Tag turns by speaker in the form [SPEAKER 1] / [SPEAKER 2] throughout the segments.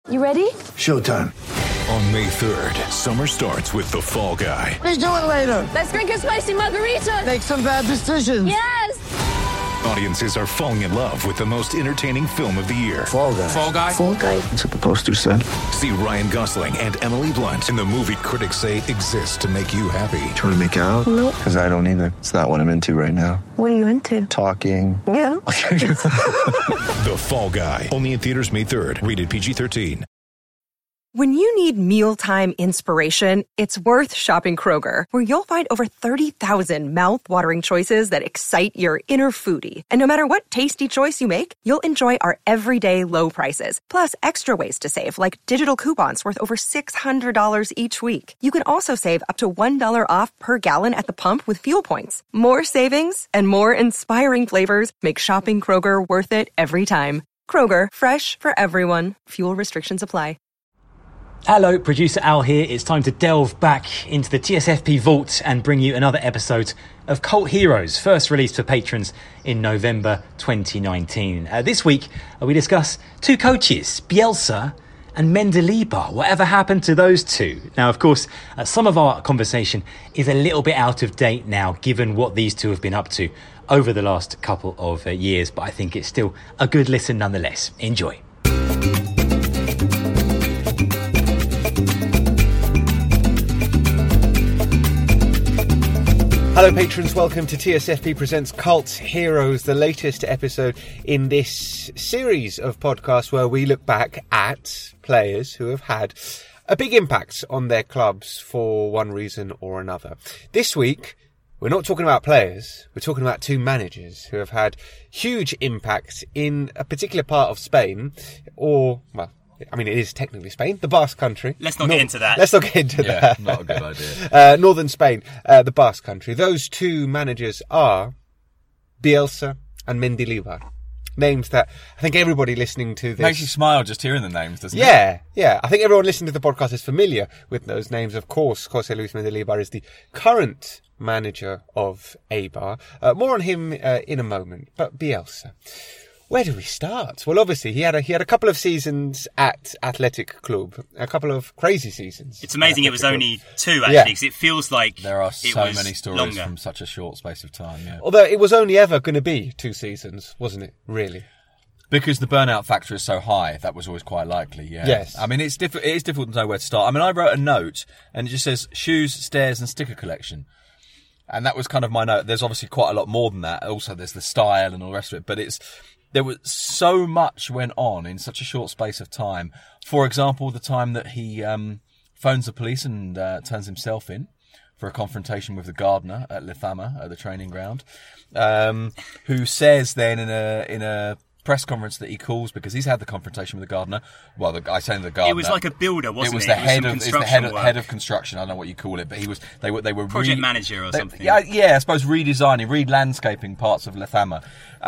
[SPEAKER 1] You ready?
[SPEAKER 2] Showtime.
[SPEAKER 3] On May 3rd, summer starts with The Fall Guy.
[SPEAKER 2] Let's do it later.
[SPEAKER 1] Let's drink a spicy margarita.
[SPEAKER 2] Make some bad decisions.
[SPEAKER 1] Yes!
[SPEAKER 3] Audiences are falling in love with the most entertaining film of the year.
[SPEAKER 2] Fall Guy.
[SPEAKER 4] Fall Guy?
[SPEAKER 1] Fall Guy.
[SPEAKER 2] That's what the poster said.
[SPEAKER 3] See Ryan Gosling and Emily Blunt in the movie critics say exists to make you happy.
[SPEAKER 5] Trying to make it out?
[SPEAKER 1] Nope.
[SPEAKER 5] Because I don't either. It's not what I'm into right now.
[SPEAKER 1] What are you into?
[SPEAKER 5] Talking.
[SPEAKER 1] Yeah.
[SPEAKER 3] The Fall Guy. Only in theaters May 3rd. Rated PG-13.
[SPEAKER 6] When you need mealtime inspiration, it's worth shopping Kroger, where you'll find over 30,000 mouth-watering choices that excite your inner foodie. And no matter what tasty choice you make, you'll enjoy our everyday low prices, plus extra ways to save, like digital coupons worth over $600 each week. You can also save up to $1 off per gallon at the pump with fuel points. More savings and more inspiring flavors make shopping Kroger worth it every time. Kroger, fresh for everyone. Fuel restrictions apply.
[SPEAKER 7] Hello, producer Al here. It's time to delve back into the TSFP vault and bring you another episode of Cult Heroes, first released for patrons in November 2019. This week, we discuss two coaches, Bielsa and Mendilibar. Whatever happened to those two? Now, of course, some of our conversation is a little bit out of date now, given what these two have been up to over the last couple of years, but I think it's still a good listen nonetheless. Enjoy.
[SPEAKER 8] Hello patrons, welcome to TSFP Presents Cult Heroes, the latest episode in this series of podcasts where we look back at players who have had a big impact on their clubs for one reason or another. This week, we're not talking about players, we're talking about two managers who have had huge impact in a particular part of Spain, or, well, I mean, it is technically Spain, the Basque Country.
[SPEAKER 4] Let's not get into that.
[SPEAKER 8] Let's not get into that.
[SPEAKER 9] Not a good idea.
[SPEAKER 8] Northern Spain, the Basque Country. Those two managers are Bielsa and Mendilibar. Names that I think everybody listening to this...
[SPEAKER 9] Makes you smile just hearing the names, doesn't it?
[SPEAKER 8] Yeah. I think everyone listening to the podcast is familiar with those names. Of course, José Luis Mendilibar is the current manager of Eibar. More on him in a moment. But Bielsa... where do we start? Well, obviously, he had a couple of seasons at Athletic Club, a couple of crazy seasons.
[SPEAKER 4] It's amazing it was only two, actually, because it feels like
[SPEAKER 9] there are so many stories
[SPEAKER 4] longer.
[SPEAKER 9] from such a short space of time. Yeah.
[SPEAKER 8] Although it was only ever going to be 2 seasons, wasn't it? Really?
[SPEAKER 9] Because the burnout factor is so high, that was always quite likely, yeah.
[SPEAKER 8] Yes.
[SPEAKER 9] I mean, it is difficult to know where to start. I mean, I wrote a note, and it just says, shoes, stairs, and sticker collection. And that was kind of my note. There's obviously quite a lot more than that. Also, there's the style and all the rest of it, but there was so much went on in such a short space of time. For example, the time that he phones the police and turns himself in for a confrontation with the gardener at Lezama, at the training ground, who says then in a press conference that he calls because he's had the confrontation with the gardener. Well, the guy saying the gardener.
[SPEAKER 4] It was like a builder, wasn't it?
[SPEAKER 9] It was the head of construction. I don't know what you call it, but they were
[SPEAKER 4] project manager or something.
[SPEAKER 9] Yeah, I suppose re-landscaping parts of Lezama.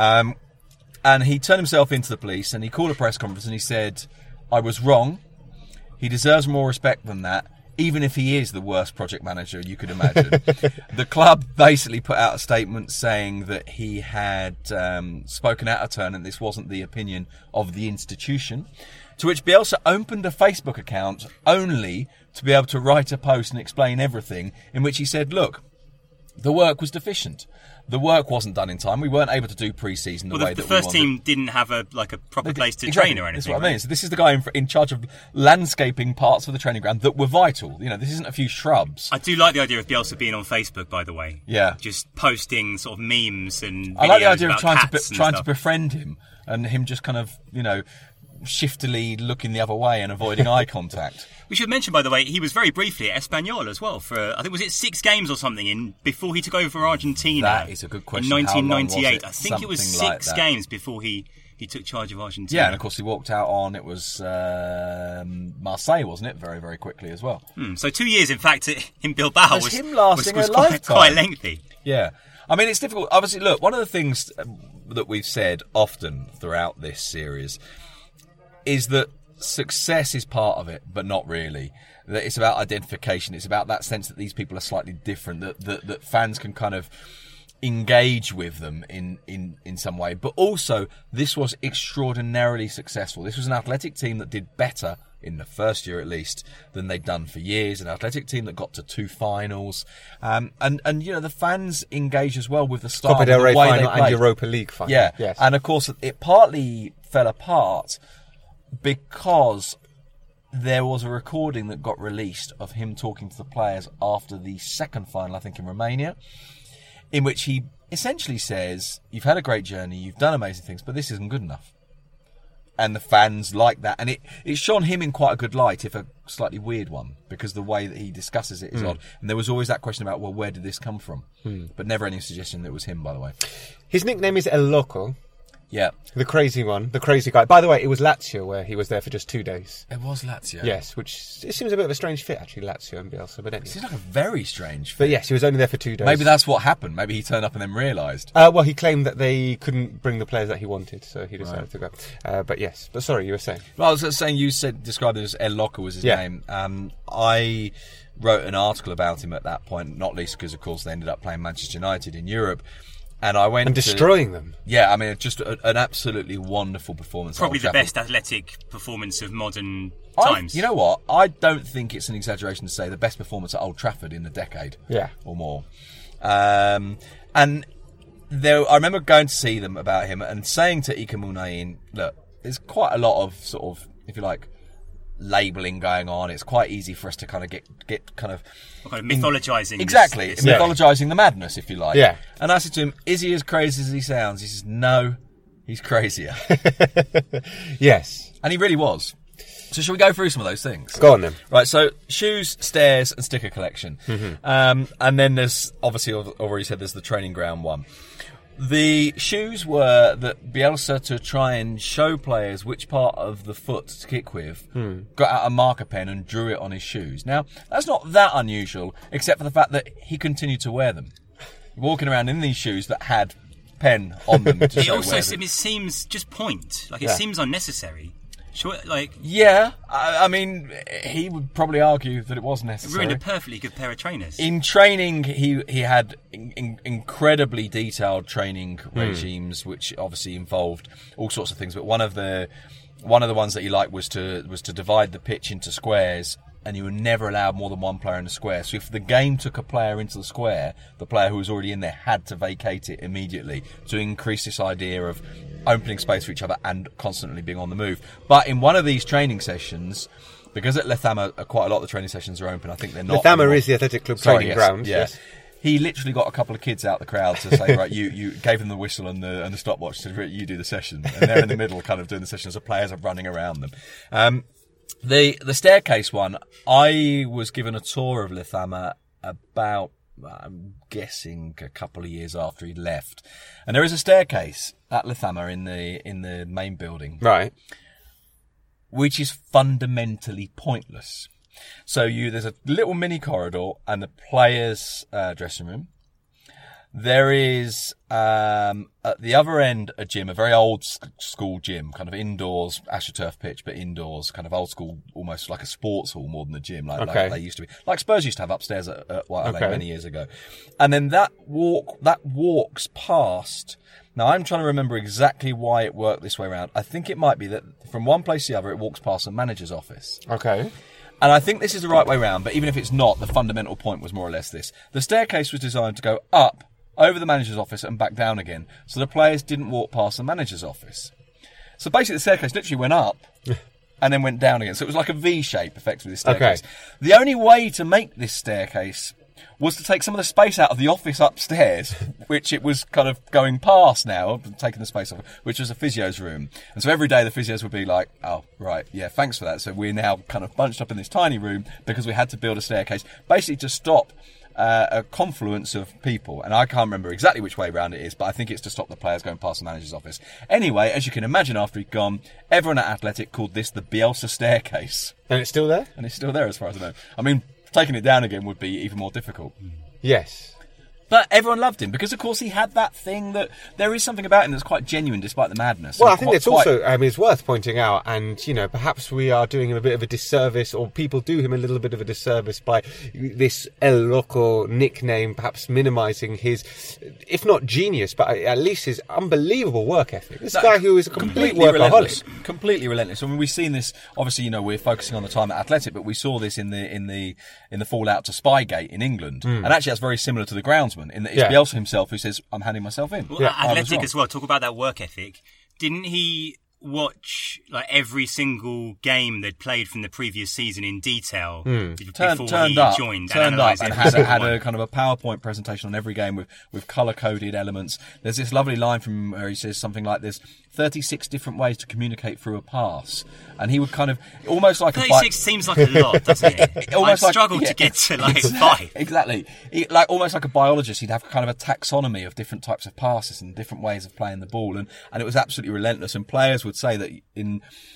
[SPEAKER 9] And he turned himself into the police and he called a press conference and he said, I was wrong. He deserves more respect than that, even if he is the worst project manager you could imagine. The club basically put out a statement saying that he had spoken out of turn and this wasn't the opinion of the institution. To which Bielsa opened a Facebook account only to be able to write a post and explain everything, in which he said, look, the work was deficient. The work wasn't done in time. We weren't able to do pre-season the way that we wanted.
[SPEAKER 4] The first team didn't have a proper place to train or anything.
[SPEAKER 9] That's what I mean. So this is the guy in charge of landscaping parts of the training ground that were vital. You know, this isn't a few shrubs.
[SPEAKER 4] I do like the idea of Bielsa being on Facebook, by the way.
[SPEAKER 9] Yeah.
[SPEAKER 4] Just posting sort of memes and videos
[SPEAKER 9] I like the idea of
[SPEAKER 4] trying
[SPEAKER 9] to befriend him and him just kind of, you know, shiftily looking the other way and avoiding eye contact.
[SPEAKER 4] We should mention, by the way, he was very briefly at Espanyol as well for, I think, was it 6 games or something before he took over Argentina?
[SPEAKER 9] That is a good question.
[SPEAKER 4] In 1998.
[SPEAKER 9] I
[SPEAKER 4] think it was 6 games before he took charge of Argentina.
[SPEAKER 9] Yeah, and of course he walked out on, it was Marseille, wasn't it? Very, very quickly as well.
[SPEAKER 4] So 2 years, in fact, in Bilbao
[SPEAKER 9] was him lasting a lifetime.
[SPEAKER 4] Quite lengthy.
[SPEAKER 9] Yeah. I mean, it's difficult. Obviously, look, one of the things that we've said often throughout this series is that success is part of it, but not really. That it's about identification. It's about that sense that these people are slightly different, that fans can kind of engage with them in some way. But also, this was extraordinarily successful. This was an Athletic team that did better, in the first year at least, than they'd done for years. An Athletic team that got to 2 finals. And the fans engage as well with the style.
[SPEAKER 8] Copa del
[SPEAKER 9] the
[SPEAKER 8] Rey
[SPEAKER 9] way
[SPEAKER 8] final
[SPEAKER 9] they played.
[SPEAKER 8] and Europa League final.
[SPEAKER 9] Yeah.
[SPEAKER 8] Yes.
[SPEAKER 9] And of course, it partly fell apart because there was a recording that got released of him talking to the players after the second final, I think in Romania, in which he essentially says, you've had a great journey, you've done amazing things, but this isn't good enough. And the fans like that. And it shone him in quite a good light, if a slightly weird one, because the way that he discusses it is odd. And there was always that question about, well, where did this come from? But never any suggestion that it was him, by the way.
[SPEAKER 8] His nickname is El Loco.
[SPEAKER 9] Yeah.
[SPEAKER 8] The crazy one, the crazy guy. By the way, it was Lazio where he was there for just 2 days.
[SPEAKER 9] It was Lazio.
[SPEAKER 8] Yes, which it seems a bit of a strange fit, actually, Lazio and Bielsa. But anyway.
[SPEAKER 9] It seems like a very strange fit.
[SPEAKER 8] But yes, he was only there for 2 days.
[SPEAKER 9] Maybe that's what happened. Maybe he turned up and then realised.
[SPEAKER 8] Well, he claimed that they couldn't bring the players that he wanted, so he decided to go. But yes. But sorry, you were saying.
[SPEAKER 9] Well, I was saying, you described it as El Loco was his name. I wrote an article about him at that point, not least because, of course, they ended up playing Manchester United in Europe. And I went
[SPEAKER 8] and destroying them.
[SPEAKER 9] Yeah, I mean, just an absolutely wonderful performance.
[SPEAKER 4] Probably the best Athletic performance of modern times.
[SPEAKER 9] You know what? I don't think it's an exaggeration to say the best performance at Old Trafford in a decade.
[SPEAKER 8] Yeah.
[SPEAKER 9] Or more. And I remember going to see them about him and saying to Ika Munayin, look, there's quite a lot of sort of, if you like, labelling going on. It's quite easy for us to kind of get kind of
[SPEAKER 4] mythologising.
[SPEAKER 9] Exactly. Mythologising the madness, if you like.
[SPEAKER 8] Yeah.
[SPEAKER 9] And I said to him, is he as crazy as he sounds? He says, no, he's crazier.
[SPEAKER 8] Yes.
[SPEAKER 9] And he really was. So shall we go through some of those things?
[SPEAKER 8] Go on then.
[SPEAKER 9] Right, so shoes, stairs and sticker collection. And then there's, obviously, I've already said there's the training ground one. The shoes were that Bielsa, to try and show players which part of the foot to kick with, got out a marker pen and drew it on his shoes. Now, that's not that unusual, except for the fact that he continued to wear them. Walking around in these shoes that had pen on them to show
[SPEAKER 4] it also
[SPEAKER 9] where
[SPEAKER 4] seems just point. Like, it seems unnecessary. Sure, like...
[SPEAKER 9] Yeah, I mean, he would probably argue that it was necessary.
[SPEAKER 4] Ruined a perfectly good pair of trainers.
[SPEAKER 9] In training, he had incredibly detailed training regimes, which obviously involved all sorts of things. But one of the ones that he liked was to divide the pitch into squares, and you were never allowed more than one player in the square. So if the game took a player into the square, the player who was already in there had to vacate it immediately to increase this idea of opening space for each other and constantly being on the move. But in one of these training sessions, because at Lethama quite a lot of the training sessions are open, I think they're not...
[SPEAKER 8] Lethama is the Athletic Club training ground.
[SPEAKER 9] Yeah.
[SPEAKER 8] Yes.
[SPEAKER 9] He literally got a couple of kids out the crowd to say, right, you gave them the whistle and the stopwatch to you do the session. And they're in the middle kind of doing the session as the players are running around them. The staircase one, I was given a tour of Lethama about, I'm guessing, a couple of years after he'd left. And there is a staircase at Lethama in the main building.
[SPEAKER 8] Right.
[SPEAKER 9] Which is fundamentally pointless. So there's a little mini corridor and the players' dressing room. There is, at the other end, a gym, a very old school gym, kind of indoors, AstroTurf pitch, but indoors, kind of old school, almost like a sports hall more than a gym, like they used to be. Like Spurs used to have upstairs at White Hart Lane many years ago. And then that walks past. Now, I'm trying to remember exactly why it worked this way around. I think it might be that from one place to the other, it walks past the manager's office.
[SPEAKER 8] Okay.
[SPEAKER 9] And I think this is the right way round, but even if it's not, the fundamental point was more or less this. The staircase was designed to go up, over the manager's office and back down again, so the players didn't walk past the manager's office. So basically the staircase literally went up and then went down again. So it was like a V shape, effectively, this staircase. Okay. The only way to make this staircase was to take some of the space out of the office upstairs, which it was kind of going past now, taking the space off, which was a physio's room. And so every day the physios would be like, oh, right, yeah, thanks for that. So we're now kind of bunched up in this tiny room because we had to build a staircase, basically to stop a confluence of people. And I can't remember exactly which way round it is, but I think it's to stop the players going past the manager's office. Anyway, as you can imagine, after he'd gone, everyone at Athletic called this the Bielsa staircase.
[SPEAKER 8] And it's still there?
[SPEAKER 9] And it's still there as far as I know. I mean, taking it down again would be even more difficult.
[SPEAKER 8] Yes.
[SPEAKER 9] But everyone loved him because, of course, he had that thing that there is something about him that's quite genuine despite the madness.
[SPEAKER 8] Well, I think it's also, it's worth pointing out, and, perhaps we are doing him a bit of a disservice, or people do him a little bit of a disservice by this El Loco nickname, perhaps minimising his, if not genius, but at least his unbelievable work ethic. This guy who is a complete workaholic.
[SPEAKER 9] Completely relentless. I mean, we've seen this, obviously, we're focusing on the time at Athletic, but we saw this in the fallout to Spygate in England. And actually that's very similar to the groundsman, in that it's Bielsa himself who says, I'm handing myself in.
[SPEAKER 4] Well, Athletic as well, talk about that work ethic. Didn't he watch every single game they'd played from the previous season in detail before he joined
[SPEAKER 9] and had a kind of a PowerPoint presentation on every game with colour-coded elements. There's this lovely line from where he says something like this: 36 different ways to communicate through a pass. And he would kind of, almost like
[SPEAKER 4] 36 seems like a lot, doesn't it? I struggle to get to 5.
[SPEAKER 9] Exactly. Almost like a biologist, he'd have kind of a taxonomy of different types of passes and different ways of playing the ball. And it was absolutely relentless. And players would say that in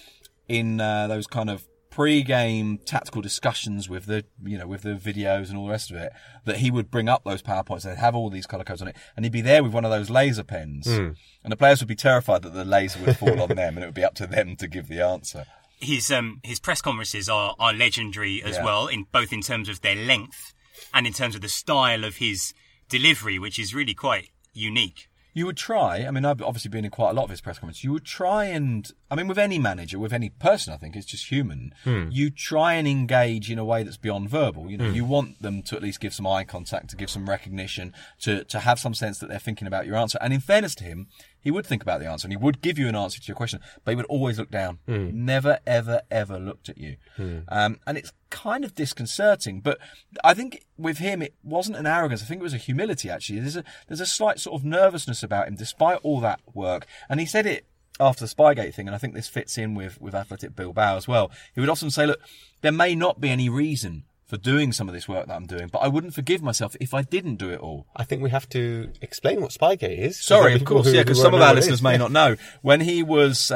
[SPEAKER 9] those kind of pre-game tactical discussions with the videos and all the rest of it, that he would bring up those PowerPoints and they'd have all these colour codes on it, and he'd be there with one of those laser pens, and the players would be terrified that the laser would fall on them, and it would be up to them to give the answer.
[SPEAKER 4] His press conferences are legendary as well, both in terms of their length and in terms of the style of his delivery, which is really quite unique.
[SPEAKER 9] You would try, I've obviously been in quite a lot of his press conferences, you would try and, with any manager, with any person, I think, it's just human, you try and engage in a way that's beyond verbal. You want them to at least give some eye contact, to give some recognition, to have some sense that they're thinking about your answer. And in fairness to him, he would think about the answer and he would give you an answer to your question, but he would always look down. Never, ever, ever looked at you. And it's kind of disconcerting, but I think with him, it wasn't an arrogance. I think it was a humility, actually. There's a slight sort of nervousness about him, despite all that work. And he said it after the Spygate thing, and I think this fits in with Athletic Bilbao as well. He would often say, look, there may not be any reason for doing some of this work that I'm doing, but I wouldn't forgive myself if I didn't do it all.
[SPEAKER 8] I think we have to explain what Spygate is.
[SPEAKER 9] Sorry, of course, because some of our listeners may not know. When he was,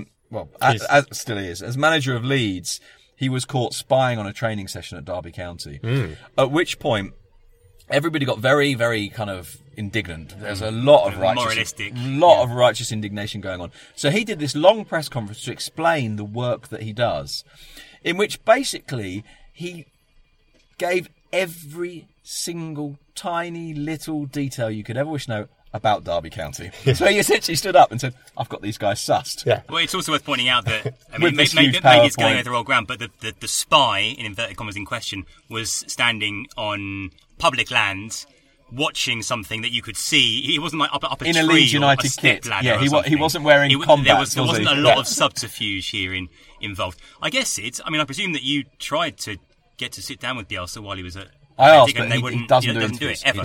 [SPEAKER 9] as still he is, as manager of Leeds, he was caught spying on a training session at Derby County, at which point everybody got very, very kind of indignant. There's a lot of righteous indignation going on. So he did this long press conference to explain the work that he does, in which basically he gave every single tiny little detail you could ever wish to know about Derby County. So he essentially stood up and said, I've got these guys sussed.
[SPEAKER 8] Yeah.
[SPEAKER 4] Well, it's also worth pointing out that, maybe it's going over the wrong ground, but the spy, in inverted commas, in question, was standing on public land, watching something that you could see. He wasn't up a tree
[SPEAKER 9] in a Leeds United kit.
[SPEAKER 4] Yeah,
[SPEAKER 9] he wasn't wearing combat.
[SPEAKER 4] There wasn't a lot of subterfuge here involved. I guess I presume that you tried to get to sit down with Bielsa while he was at...
[SPEAKER 9] I asked, but
[SPEAKER 4] he doesn't do it ever.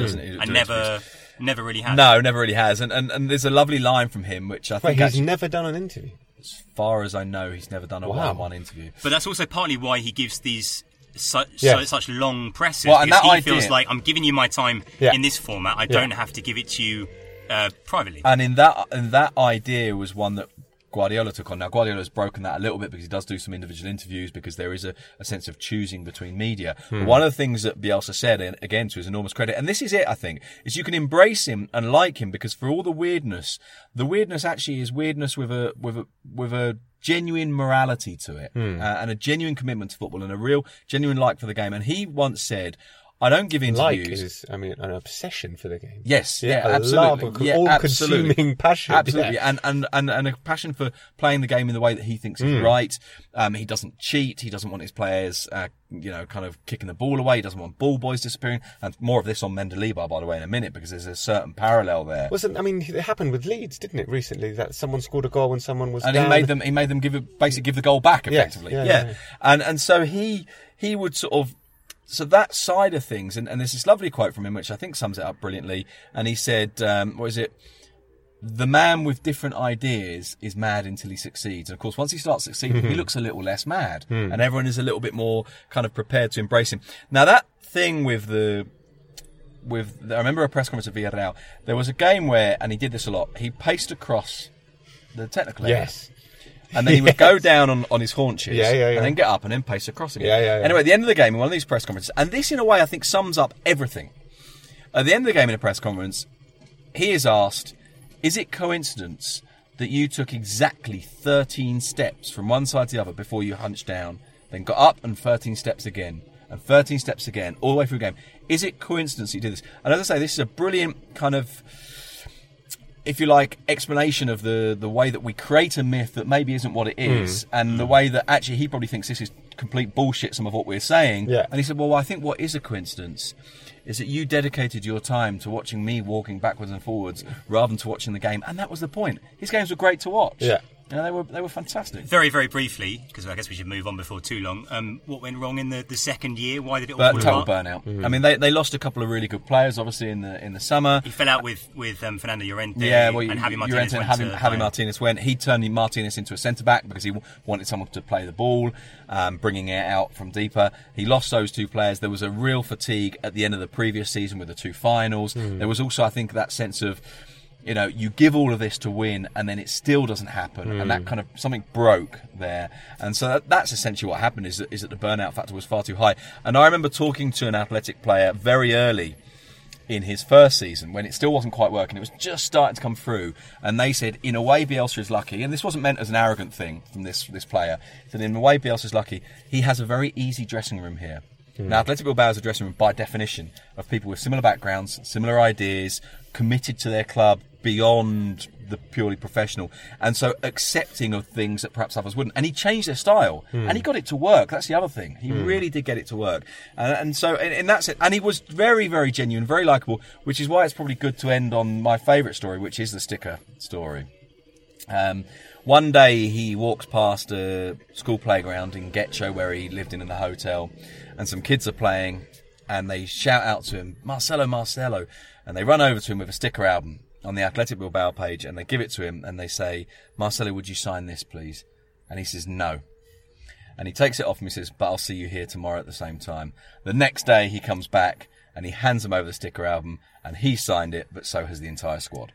[SPEAKER 4] Never really has.
[SPEAKER 9] No, never really has. And there's a lovely line from him, which I think...
[SPEAKER 8] he's never done an interview?
[SPEAKER 9] As far as I know, he's never done a one-on-one interview.
[SPEAKER 4] But that's also partly why he gives these such long presses.
[SPEAKER 9] Well, and
[SPEAKER 4] because
[SPEAKER 9] that
[SPEAKER 4] he feels like, I'm giving you my time in this format. I don't have to give it to you privately.
[SPEAKER 9] And in that idea was one that Guardiola took on. Now, Guardiola's broken that a little bit because he does do some individual interviews because there is a sense of choosing between media. But one of the things that Bielsa said, and again to his enormous credit, and this is it, I think, is you can embrace him and like him because for all the weirdness actually is weirdness with a genuine morality to it and a genuine commitment to football and a real genuine like for the game. And he once said, I don't give interviews.
[SPEAKER 8] Like is, an obsession for the game.
[SPEAKER 9] Yes, absolutely.
[SPEAKER 8] All-consuming passion.
[SPEAKER 9] Absolutely, and a passion for playing the game in the way that he thinks is right. He doesn't cheat. He doesn't want his players, kind of kicking the ball away. He doesn't want ball boys disappearing. And more of this on Mendelebar, by the way, in a minute, because there's a certain parallel there.
[SPEAKER 8] It happened with Leeds, didn't it, recently? That someone scored a goal when someone was down.
[SPEAKER 9] And he made them give the goal back, effectively.
[SPEAKER 8] Yeah.
[SPEAKER 9] And so he would sort of... So that side of things, and there's this lovely quote from him, which I think sums it up brilliantly. And he said, the man with different ideas is mad until he succeeds. And of course, once he starts succeeding, he looks a little less mad. And everyone is a little bit more kind of prepared to embrace him. Now, that thing I remember a press conference at Villarreal. There was a game where, and he did this a lot, he paced across the technical area.
[SPEAKER 8] Yes.
[SPEAKER 9] And then he would go down on his haunches
[SPEAKER 8] and
[SPEAKER 9] then get up and then pace across again.
[SPEAKER 8] Yeah.
[SPEAKER 9] Anyway, at the end of the game, in one of these press conferences, and this in a way I think sums up everything. At the end of the game in a press conference, he is asked, is it coincidence that you took exactly 13 steps from one side to the other before you hunched down, then got up and 13 steps again, and 13 steps again, all the way through the game? Is it coincidence that you did this? And as I say, this is a brilliant kind of, if you like, explanation of the way that we create a myth that maybe isn't what it is, and the way that actually he probably thinks this is complete bullshit, some of what we're saying.
[SPEAKER 8] Yeah.
[SPEAKER 9] And he said, well, I think what is a coincidence is that you dedicated your time to watching me walking backwards and forwards rather than to watching the game. And that was the point. His games were great to watch.
[SPEAKER 8] Yeah.
[SPEAKER 9] They were fantastic.
[SPEAKER 4] Very, very briefly, because I guess we should move on before too long. What went wrong in the second year? Why did it all fall
[SPEAKER 9] Total
[SPEAKER 4] apart?
[SPEAKER 9] burnout. I mean, they lost a couple of really good players, obviously, in the summer.
[SPEAKER 4] He fell out with Fernando Llorente.
[SPEAKER 9] Yeah, well,
[SPEAKER 4] and Javi Martinez
[SPEAKER 9] Llorente and Javi Martinez went. He turned Martinez into a centre back because he wanted someone to play the ball, bringing it out from deeper. He lost those two players. There was a real fatigue at the end of the previous season with the two finals. There was also, I think, that sense of, you know, you give all of this to win and then it still doesn't happen, and that kind of something broke there. And so that's essentially what happened, is that the burnout factor was far too high. And I remember talking to an Athletic player very early in his first season when it still wasn't quite working. It was just starting to come through, and they said, in a way, Bielsa is lucky, and this wasn't meant as an arrogant thing from this player. He said, in a way, Bielsa is lucky. He has a very easy dressing room here. Now, Athletic Bilbao is a dressing room by definition of people with similar backgrounds, similar ideas, committed to their club beyond the purely professional, and so accepting of things that perhaps others wouldn't. And he changed their style, and he got it to work. That's the other thing. He really did get it to work. And so in that sense, and he was very, very genuine, very likeable, which is why it's probably good to end on my favourite story, which is the sticker story. One day he walks past a school playground in Getxo, where he lived in the hotel, and some kids are playing, and they shout out to him, Marcelo, Marcelo, and they run over to him with a sticker album on the Athletic Bilbao page, and they give it to him, and they say, Marcelo, would you sign this, please? And he says, no. And he takes it off and he says, but I'll see you here tomorrow at the same time. The next day he comes back, and he hands him over the sticker album, and he signed it, but so has the entire squad.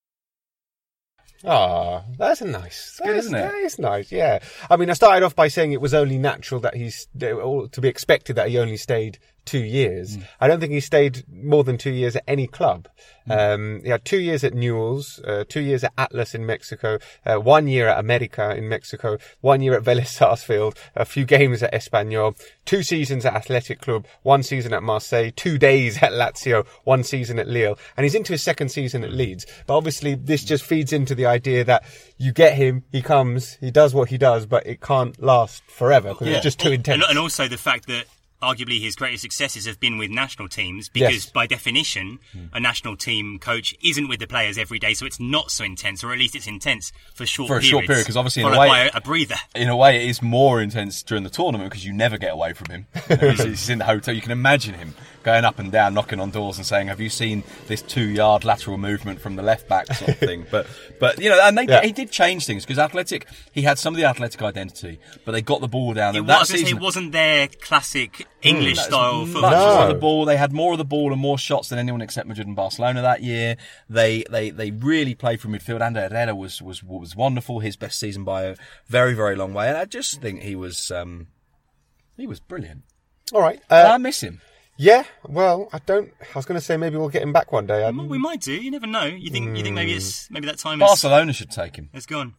[SPEAKER 8] Ah, that's nice.
[SPEAKER 9] Good, isn't it?
[SPEAKER 8] That is nice, yeah. I mean, I started off by saying it was only natural that to be expected that he only stayed 2 years. I don't think he stayed more than 2 years at any club. He had 2 years at Newell's, 2 years at Atlas in Mexico, 1 year at America in Mexico, 1 year at Vélez Sarsfield, a few games at Espanyol, 2 seasons at Athletic Club, 1 season at Marseille, 2 days at Lazio, 1 season at Lille, and he's into his second season at Leeds. But obviously this just feeds into the idea that you get him, he comes, he does what he does, but it can't last forever because it's just too intense.
[SPEAKER 4] And also the fact that arguably his greatest successes have been with national teams, because by definition a national team coach isn't with the players every day, so it's not so intense, or at least it's intense for a short period,
[SPEAKER 9] because obviously
[SPEAKER 4] followed by a breather.
[SPEAKER 9] In a way it is more intense during the tournament because you never get away from him. He's in the hotel. You can imagine him going up and down, knocking on doors and saying, have you seen this 2-yard lateral movement from the left back sort of thing? But you know, and he did change things, because Athletic, he had some of the Athletic identity, but they got the ball down.
[SPEAKER 4] It wasn't their classic English style football.
[SPEAKER 9] No. The ball, they had more of the ball and more shots than anyone except Madrid and Barcelona that year. They really played from midfield. Ander Herrera was wonderful. His best season by a very, very long way. And I just think he was brilliant.
[SPEAKER 8] All right.
[SPEAKER 9] I miss him.
[SPEAKER 8] Yeah, well, I was going to say maybe we'll get him back one day.
[SPEAKER 4] We might do. You never know. You think maybe that time
[SPEAKER 9] Barcelona should take him.
[SPEAKER 4] It's gone.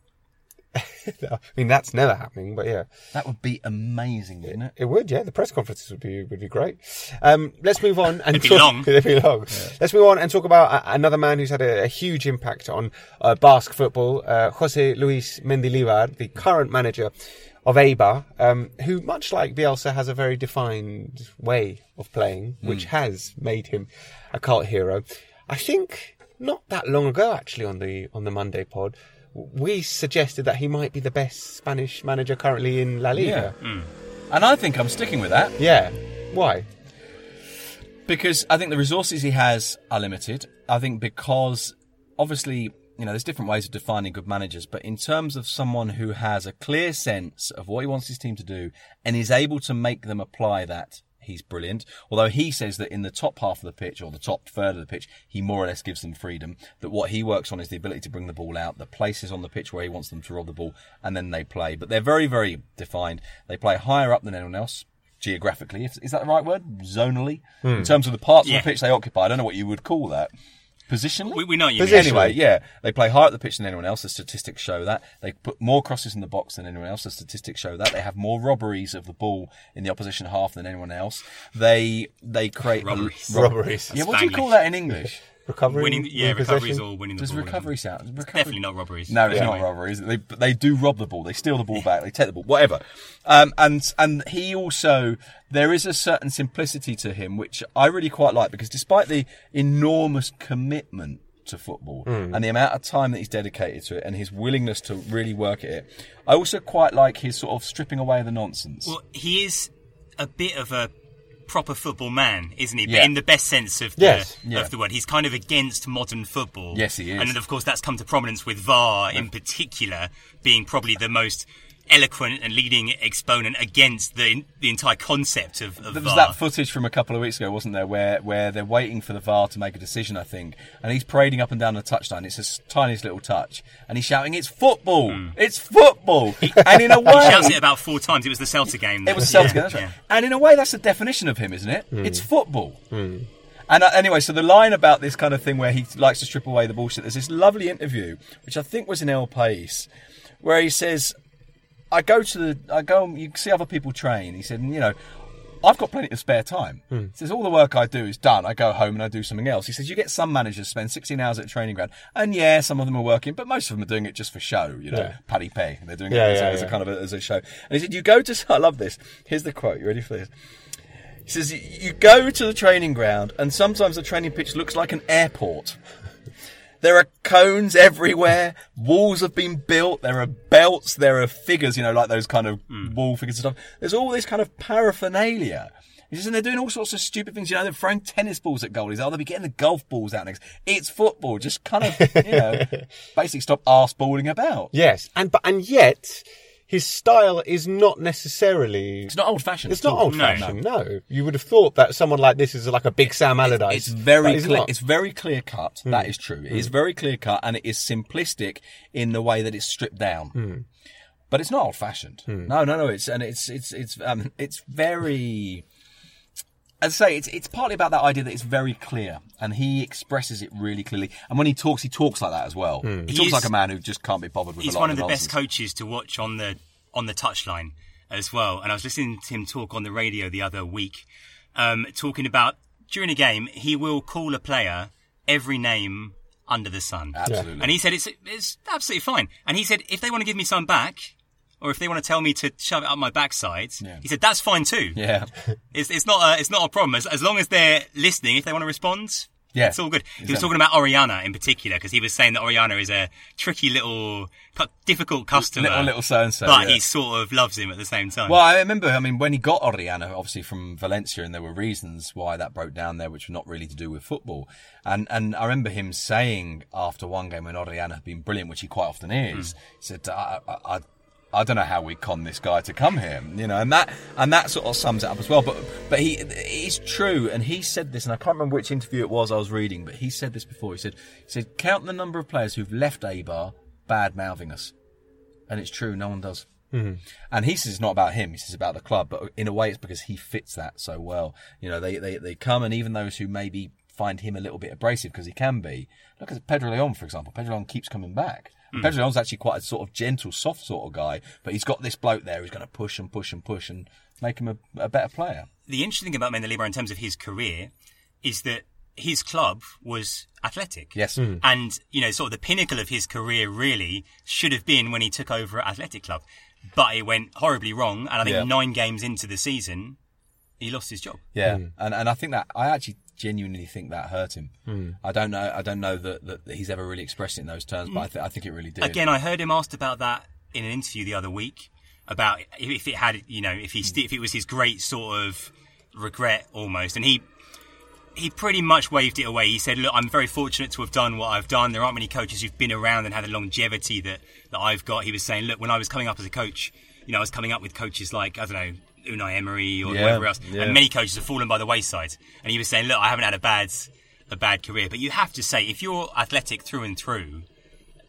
[SPEAKER 8] I mean, that's never happening, but yeah.
[SPEAKER 9] That would be amazing, wouldn't it?
[SPEAKER 8] It would, yeah. The press conferences would be great. Let's move on. And
[SPEAKER 4] It'd be long.
[SPEAKER 8] It'd be long. Yeah. Let's move on and talk about another man who's had a huge impact on Basque football, José Luis Mendilibar, the current manager of Eibar, who, much like Bielsa, has a very defined way of playing, which has made him a cult hero. I think not that long ago, actually, on the Monday pod, we suggested that he might be the best Spanish manager currently in La Liga.
[SPEAKER 9] Yeah. And I think I'm sticking with that.
[SPEAKER 8] Yeah. Why?
[SPEAKER 9] Because I think the resources he has are limited. I think because, obviously, you know, there's different ways of defining good managers, but in terms of someone who has a clear sense of what he wants his team to do and is able to make them apply that, he's brilliant. Although he says that in the top half of the pitch, or the top third of the pitch, he more or less gives them freedom. That what he works on is the ability to bring the ball out, the places on the pitch where he wants them to rob the ball, and then they play. But they're very, very defined. They play higher up than anyone else. geographically. Is that the right word? Zonally? In terms of the parts of the pitch they occupy. I don't know what you would call that. Positionally?
[SPEAKER 4] We know what you mean.
[SPEAKER 9] Anyway, yeah. They play higher up the pitch than anyone else. The statistics show that. They put more crosses in the box than anyone else. The statistics show that. They have more robberies of the ball in the opposition half than anyone else. They create...
[SPEAKER 8] Robberies.
[SPEAKER 9] Yeah, what do you call that in English?
[SPEAKER 8] Recovery?
[SPEAKER 4] Recoveries or winning the
[SPEAKER 9] Does
[SPEAKER 4] ball.
[SPEAKER 9] recovery sound?
[SPEAKER 4] Definitely not robberies.
[SPEAKER 9] No, it's not robberies. They do rob the ball. They steal the ball back. They take the ball. Whatever. And he also, there is a certain simplicity to him, which I really quite like, because despite the enormous commitment to football and the amount of time that he's dedicated to it and his willingness to really work at it, I also quite like his sort of stripping away the nonsense.
[SPEAKER 4] Well, he is a bit of a proper football man, isn't he?
[SPEAKER 9] Yeah.
[SPEAKER 4] But in the best sense of the word. He's kind of against modern football.
[SPEAKER 9] Yes, he is.
[SPEAKER 4] And of course that's come to prominence with VAR in particular being probably the most eloquent and leading exponent against the entire concept of
[SPEAKER 9] there
[SPEAKER 4] VAR.
[SPEAKER 9] was that footage from a couple of weeks ago, wasn't there, where they're waiting for the VAR to make a decision, I think, and he's parading up and down the touchline. It's a tiniest little touch, and he's shouting, "It's football! It's football!" And in a way,
[SPEAKER 4] he shouts it about 4 times. It was the Celtic game.
[SPEAKER 9] It was the Celtic game, that's right. And in a way, that's the definition of him, isn't it? It's football. And anyway, so the line about this kind of thing where he likes to strip away the bullshit, there's this lovely interview, which I think was in El País, where he says, you can see other people train. He said, I've got plenty of spare time. He says, all the work I do is done. I go home and I do something else. He says, you get some managers spend 16 hours at a training ground. And yeah, some of them are working, but most of them are doing it just for show, Paddy Pay. They're doing it as a kind of as a show. And he said, I love this. Here's the quote. You ready for this? He says, you go to the training ground and sometimes the training pitch looks like an airport. There are cones everywhere. Walls have been built. There are belts. There are figures, like those kind of wall figures and stuff. There's all this kind of paraphernalia. He says, and they're doing all sorts of stupid things. They're throwing tennis balls at goalies. They'll be getting the golf balls out next. It's football. Just kind of, basically stop arse-balling about.
[SPEAKER 8] Yes. And yet, his style is not necessarily...
[SPEAKER 9] It's not old-fashioned.
[SPEAKER 8] It's not old-fashioned, no. You would have thought that someone like this is like a big Sam Allardyce.
[SPEAKER 9] It's very clear. It's very clear-cut. That is true. It is very clear-cut, and it is simplistic in the way that it's stripped down. But it's not old-fashioned. No. It's very... As I say, it's partly about that idea that it's very clear, and he expresses it really clearly. And when he talks like that as well. He talks like a man who just can't be bothered with a lot of
[SPEAKER 4] He's one of the
[SPEAKER 9] nonsense.
[SPEAKER 4] best coaches to watch on the touchline as well. And I was listening to him talk on the radio the other week, talking about during a game he will call a player every name under the sun.
[SPEAKER 9] Absolutely.
[SPEAKER 4] And he said it's absolutely fine. And he said if they want to give me some back, or if they want to tell me to shove it up my backside, he said that's fine too.
[SPEAKER 9] Yeah,
[SPEAKER 4] it's not a problem as long as they're listening. If they want to respond, it's all good.
[SPEAKER 9] Exactly.
[SPEAKER 4] He was talking about Oriana in particular because he was saying that Oriana is a tricky little, difficult customer,
[SPEAKER 9] little so-and-so,
[SPEAKER 4] but he sort of loves him at the same time.
[SPEAKER 9] Well, I remember, when he got Oriana, obviously from Valencia, and there were reasons why that broke down there, which were not really to do with football. And I remember him saying after one game when Oriana had been brilliant, which he quite often is, he said, I don't know how we con this guy to come here, and that sort of sums it up as well. But it's true, and he said this, and I can't remember which interview it was I was reading, but he said this before. He said, count the number of players who've left Eibar bad-mouthing us, and it's true, no one does. And he says it's not about him; he says about the club. But in a way, it's because he fits that so well. They come, and even those who maybe find him a little bit abrasive because he can be. Look at Pedro Leon, for example. Pedro Leon keeps coming back. Pedro Leon's actually quite a sort of gentle, soft sort of guy, but he's got this bloke there who's going to push and push and push and make him a better player.
[SPEAKER 4] The interesting thing about Mendilibar in terms of his career is that his club was Athletic.
[SPEAKER 9] Yes.
[SPEAKER 4] And, sort of the pinnacle of his career really should have been when he took over at Athletic Club. But it went horribly wrong, and I think 9 games into the season, he lost his job.
[SPEAKER 9] Yeah, and I think that I actually genuinely think that hurt him. I don't know that he's ever really expressed it in those terms, but I think it really did.
[SPEAKER 4] Again, I heard him asked about that in an interview the other week about if it had, if it was his great sort of regret almost, and he pretty much waved it away. He said, "Look, I'm very fortunate to have done what I've done. There aren't many coaches who've been around and had the longevity that I've got." He was saying, "Look, when I was coming up as a coach, I was coming up with coaches like, I don't know, Unai Emery or whoever else, and many coaches have fallen by the wayside." And he was saying, "Look, I haven't had a bad career, but you have to say, if you're Athletic through and through,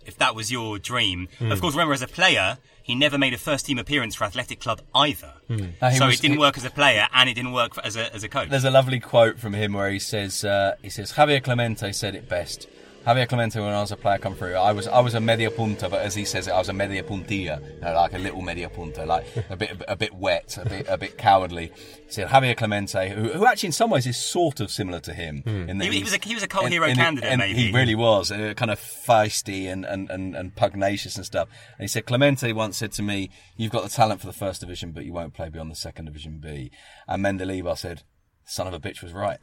[SPEAKER 4] if that was your dream. Of course, remember, as a player, he never made a first-team appearance for Athletic Club either. So it didn't work as a player, and it didn't work as a coach.
[SPEAKER 9] There's a lovely quote from him where he says, Javier Clemente said it best. Javier Clemente, when I was a player come through, I was a media punta, but as he says it, I was a media puntilla, like a little media punta, like a bit wet, a bit cowardly. He said Javier Clemente, who actually in some ways is sort of similar to him. In that
[SPEAKER 4] he was a cult hero candidate, maybe.
[SPEAKER 9] He really was, kind of feisty and pugnacious and stuff. And he said, Clemente once said to me, "You've got the talent for the first division, but you won't play beyond the second division B." And Mendilibar said, "Son of a bitch was right."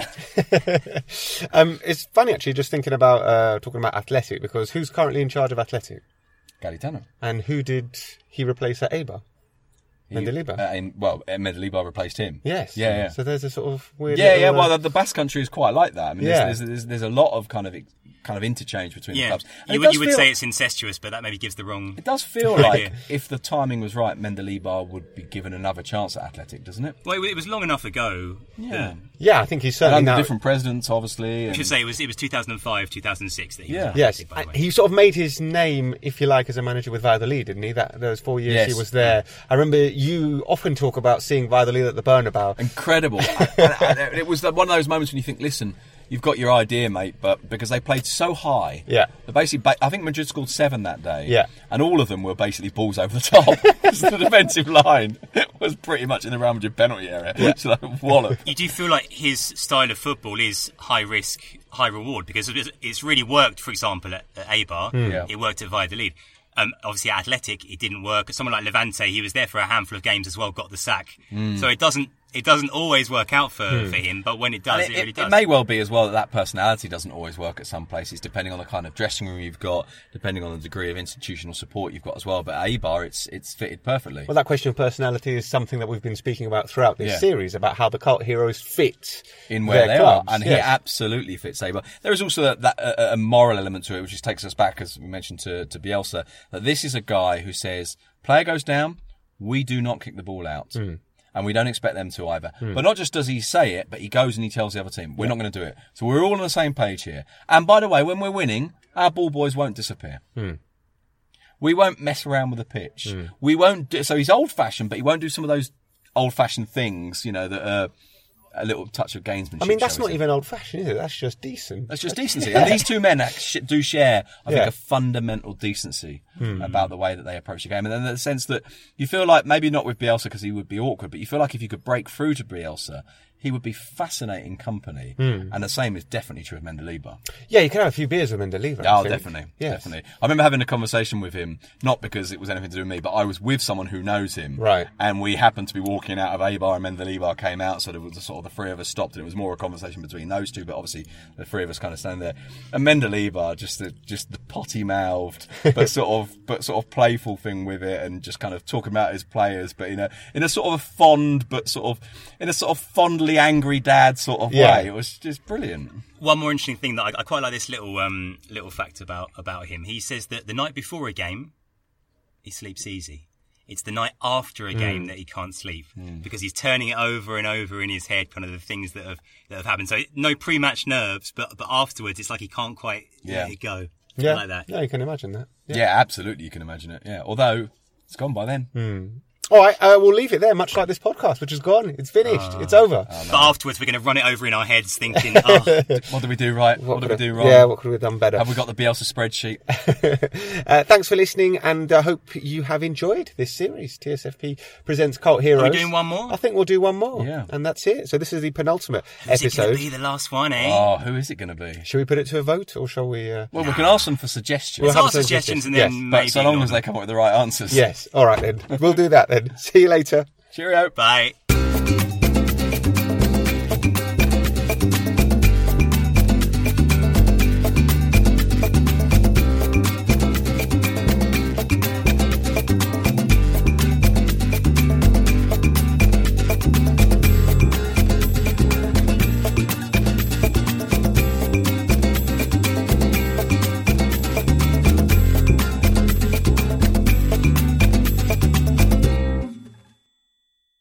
[SPEAKER 8] It's funny actually, just thinking about talking about Athletic, because who's currently in charge of Athletic?
[SPEAKER 9] Garitano.
[SPEAKER 8] And who did he replace at Eibar? Mendilibar.
[SPEAKER 9] Mendilibar replaced him.
[SPEAKER 8] Yes.
[SPEAKER 9] Yeah.
[SPEAKER 8] So there's a sort of weird.
[SPEAKER 9] Yeah. Well, the Basque Country is quite like that. I mean, there's a lot of kind of interchange between the clubs. And
[SPEAKER 4] you would say it's incestuous, but that maybe gives the wrong.
[SPEAKER 9] It does feel like if the timing was right, Mendilibar would be given another chance at Athletic, doesn't it?
[SPEAKER 4] Well, it was long enough ago.
[SPEAKER 8] Yeah, I think he's certainly
[SPEAKER 9] under different presidents, obviously.
[SPEAKER 4] I should say it was 2005, 2006 that he was
[SPEAKER 8] Athletic, by the way. He sort of made his name, if you like, as a manager with Valladolid, didn't he? Those 4 years he was there. I remember you often talk about seeing Valladolid at the Bernabeu.
[SPEAKER 9] Incredible. It was one of those moments when you think, listen, you've got your idea, mate, but because they played so high, basically, I think Madrid scored 7 that day, and all of them were basically balls over the top. The defensive line was pretty much in the Real Madrid penalty area. So like, wallop.
[SPEAKER 4] You do feel like his style of football is high risk, high reward, because it's really worked. For example, at Eibar, it worked at Valladolid. Obviously, at Athletic, it didn't work. Someone like Levante, he was there for a handful of games as well, got the sack. So it doesn't always work out for him, but when it does, it really does.
[SPEAKER 9] It may well be as well that personality doesn't always work at some places, depending on the kind of dressing room you've got, depending on the degree of institutional support you've got as well. But at Eibar, it's fitted perfectly.
[SPEAKER 8] Well, that question of personality is something that we've been speaking about throughout this series, about how the cult heroes fit
[SPEAKER 9] in where they
[SPEAKER 8] clubs.
[SPEAKER 9] are, and he absolutely fits Eibar. There is also a moral element to it, which just takes us back, as we mentioned, to Bielsa, that this is a guy who says, player goes down, we do not kick the ball out. And we don't expect them to either. But not just does he say it, but he goes and he tells the other team, we're not going to do it. So we're all on the same page here. And by the way, when we're winning, our ball boys won't disappear. We won't mess around with the pitch. We won't so he's old-fashioned, but he won't do some of those old-fashioned things, that are a little touch of gamesmanship.
[SPEAKER 8] I mean, that's not even old-fashioned, is it? That's just decent.
[SPEAKER 9] That's just decency. And these two men do share, I think, a fundamental decency about the way that they approach the game. And then in the sense that you feel like, maybe not with Bielsa because he would be awkward, but you feel like if you could break through to Bielsa, he would be fascinating company. And the same is definitely true of Mendilibar.
[SPEAKER 8] Yeah, you can have a few beers with Mendilibar.
[SPEAKER 9] Oh, definitely. Yes. Definitely. I remember having a conversation with him, not because it was anything to do with me, but I was with someone who knows him.
[SPEAKER 8] Right.
[SPEAKER 9] And we happened to be walking out of Eibar and Mendilibar came out, so there was sort of the three of us stopped, and it was more a conversation between those two, but obviously the three of us kind of standing there. And Mendilibar, just the potty-mouthed, but sort of playful thing with it, and just kind of talking about his players, but in a sort of a fond, but sort of in a sort of fondly angry dad sort of way. It was just brilliant.
[SPEAKER 4] One more interesting thing that I quite like, this little fact about him. He says that the night before a game, he sleeps easy. It's the night after a game that he can't sleep because he's turning it over and over in his head, kind of the things that have happened. So no pre-match nerves, but afterwards it's like he can't quite let it go.
[SPEAKER 8] Yeah,
[SPEAKER 4] like that.
[SPEAKER 8] Yeah, you can imagine that.
[SPEAKER 9] Yeah, absolutely, you can imagine it. Yeah, although it's gone by then.
[SPEAKER 8] All right, we'll leave it there, much like this podcast, which is gone. It's finished. It's over.
[SPEAKER 4] But afterwards, we're going to run it over in our heads, thinking,
[SPEAKER 9] what did we do right? What did we do wrong?
[SPEAKER 8] Yeah, what could we have done better?
[SPEAKER 9] Have we got the Bielsa spreadsheet?
[SPEAKER 8] Thanks for listening, and I hope you have enjoyed this series. TSFP presents Cult Heroes.
[SPEAKER 4] Are we doing one more?
[SPEAKER 8] I think we'll do one more.
[SPEAKER 9] Yeah.
[SPEAKER 8] And that's it. So this is the penultimate
[SPEAKER 4] Is
[SPEAKER 8] episode.
[SPEAKER 4] it going to be the last one, eh?
[SPEAKER 9] Oh, who is it going to be?
[SPEAKER 8] Shall we put it to a vote, or shall we...
[SPEAKER 9] Well, we can ask them for suggestions.
[SPEAKER 4] Let's ask suggestions and then maybe...
[SPEAKER 9] But so long as they come up with the right answers.
[SPEAKER 8] Yes. All right, then. We'll do that, then. See you later.
[SPEAKER 9] Cheerio.
[SPEAKER 4] Bye.